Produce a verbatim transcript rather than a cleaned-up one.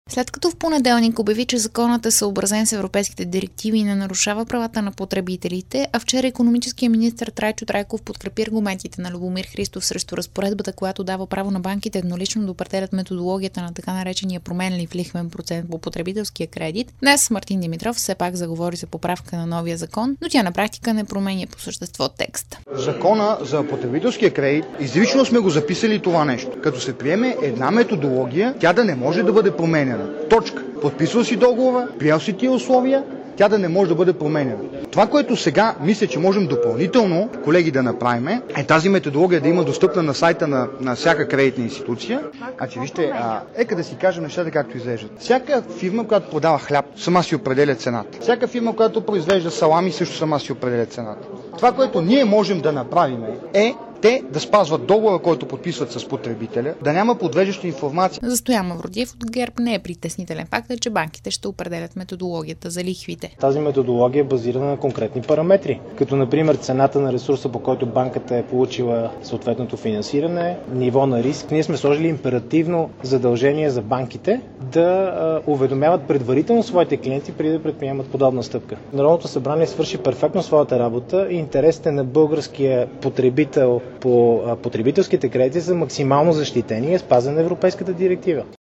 След като в понеделник обяви, че законът е съобразен с европейските директиви и не нарушава правата на потребителите, а вчера икономическият министър Трайчо Трайков подкрепи аргументите на Любомир Христов срещу разпоредбата, която дава право на банките еднолично да определят методологията на така наречения променлив лихвен процент по потребителския кредит, днес Мартин Димитров все пак заговори за поправка на новия закон, но тя на практика не променя по същество текста. Закона за потребителския кредит изрично сме го записали това нещо. Като се приеме една методология, тя да не може да бъде променена. Точка. Подписал си договора, приел си тия условия, тя да не може да бъде променена. Това, което сега мисля, че можем допълнително, колеги, да направим, е тази методология да има достъпна на сайта на, на всяка кредитна институция. А че вижте, а, ека да си кажем нещата както изглеждат. Всяка фирма, която продава хляб, сама си определя цената. Всяка фирма, която произвежда салами, също сама си определя цената. Това, което ние можем да направим е те да спазват договора, който подписват с потребителя, да няма подвеждаща информация. За Стоян Мавродиев от ГЕРБ не е притеснителен факт, че банките ще определят методологията за лихвите. Тази методология е базирана на конкретни параметри, като например цената на ресурса, по който банката е получила съответното финансиране, ниво на риск. Ние сме сложили императивно задължение за банките да а, уведомяват предварително своите клиенти преди да предприемат подобна стъпка. Народното събрание свърши перфектно своята работа и интересите на българския потребител по потребителските кредити са максимално защитени и е спазена европейската директива.